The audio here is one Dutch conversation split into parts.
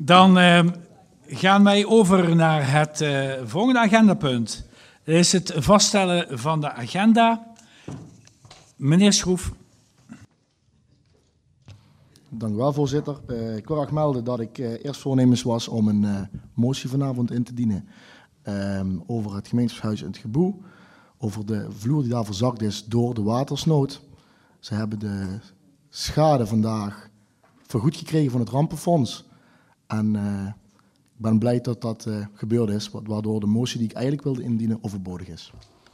Dan gaan wij over naar het volgende agendapunt. Dat is het vaststellen van de agenda. Meneer Schroef. Dank u wel, voorzitter. Ik wil graag melden dat ik eerst voornemens was om een motie vanavond in te dienen over het gemeenschapshuis in het Geboe, over de vloer die daar verzakt is door de watersnood. Ze hebben de schade vandaag vergoed gekregen van het rampenfonds. En ik ben blij dat dat gebeurd is, waardoor de motie die ik eigenlijk wilde indienen overbodig is.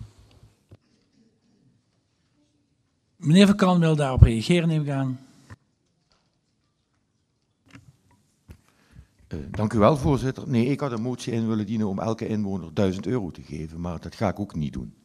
Meneer Van Kan wil daarop reageren, neem ik aan. Dank u wel, voorzitter. Nee, ik had een motie in willen dienen om elke inwoner €1000 te geven, maar dat ga ik ook niet doen.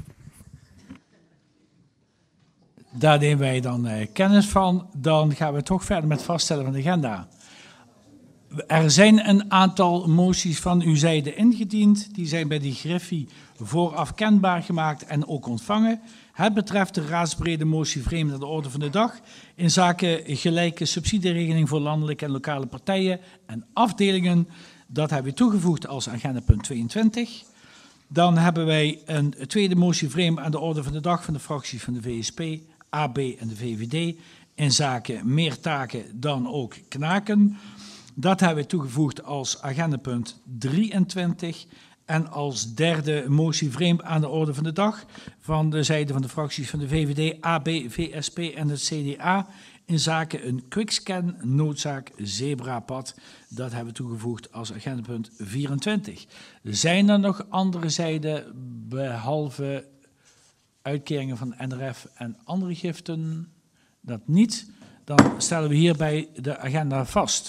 Daar nemen wij dan kennis van. Dan gaan we toch verder met het vaststellen van de agenda. Er zijn een aantal moties van uw zijde ingediend. Die zijn bij de Griffie vooraf kenbaar gemaakt en ook ontvangen. Het betreft de raadsbrede motie vreemd aan de orde van de dag in zaken gelijke subsidieregeling voor landelijke en lokale partijen en afdelingen. Dat hebben we toegevoegd als agendapunt 22. Dan hebben wij een tweede motie vreemd aan de orde van de dag van de fracties van de VSP, AB en de VVD in zaken meer taken dan ook knaken. Dat hebben we toegevoegd als agendapunt 23. En als derde motie vreemd aan de orde van de dag van de zijde van de fracties van de VVD, AB, VSP en het CDA in zaken een quickscan noodzaak zebrapad. Dat hebben we toegevoegd als agendapunt 24. Zijn er nog andere zijden behalve uitkeringen van NRF en andere giften? Dat niet. Dan stellen we hierbij de agenda vast.